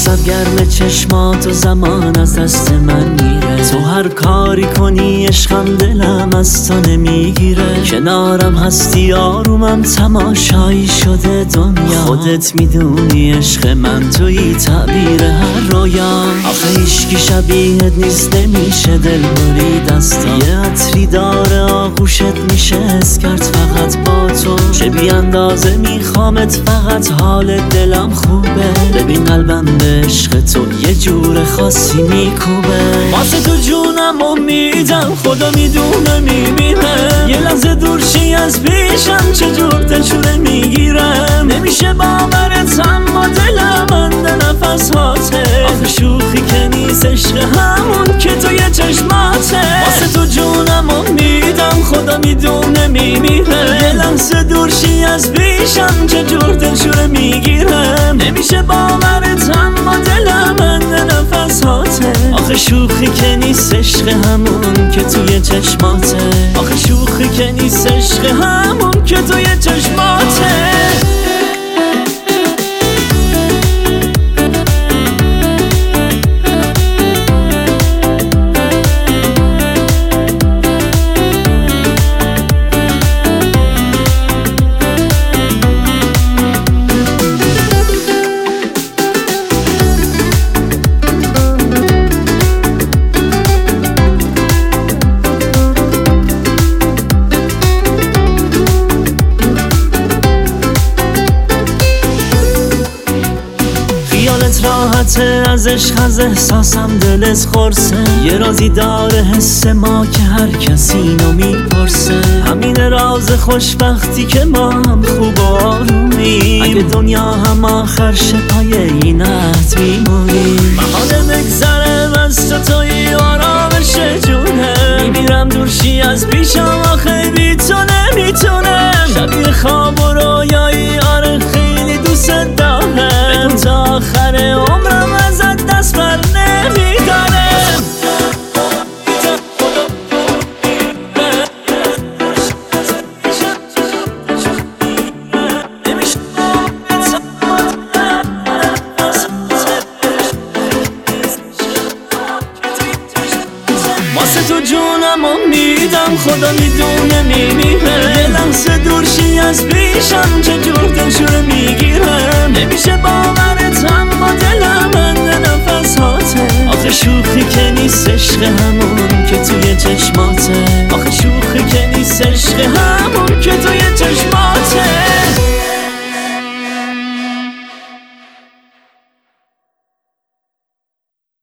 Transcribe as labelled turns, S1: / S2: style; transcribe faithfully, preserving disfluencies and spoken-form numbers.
S1: عکست گرم چشمات و زمان از دست من میره. تو هر کاری کنی عشقم دلم از تو نمیگیره. کنارم هستی آرومم تماشایی شده دنیا. خودت میدونی عشق من توی تعبیر هر رویا. آخه هیچکی شبیهت نیست نمیشه دل برید از تو. یه عطری داره آغوشت میشه اسکرت فقط با تو. چه بی اندازه میخوامت فقط حال دلم خوبه. ببین قلبم به عشق تو یه جور خاصی میکوبه. واسه تو جونم امیدم خدا میدونه میمیرم. یه لحظه دورشی از پیشم چجور دلشونه میگیرم. نمیشه باورت اما دلم انده نفس هاته. آخه شوخی که نیست عشق همون که توی چشماته. واسه تو جونم امیدم خدا میدونه میمیرم. یه لحظه دورشی از پیشم چجور دلشونه میگیرم. نمیشه باورت اما دلم انده نفس هاته. آخه شوخی که نیست عشق همون که توی چشماته. آخه شوخی که نیست عشق همون که توی چشماته. راحته از عشق از احساسم دلت خورسه. یه رازی داره حس ما که هر کسی اینو میپرسه. همین راز خوشبختی که ما هم خوب و آرومیم. اگه دنیا هم آخر شه پای این عهد میمونیم. محاله بگذرم از تو توی آرامش جونه. میمیرم دورشی از پیشم آخه بی تو نمیتونم. شبیه خواب و رویایی آره خیلی دوست دارم. بدون تا آخر عمرم ازت دست بر نمیدارم. واسه تو جونم امیدم خدا میدونه میمیرم. یه لحظه دورشی از پیشم چجور دلشونه میگیرم. نمیشه باورت اما دلم انده نفس هاته. آخه شوخی که نیست عشق هم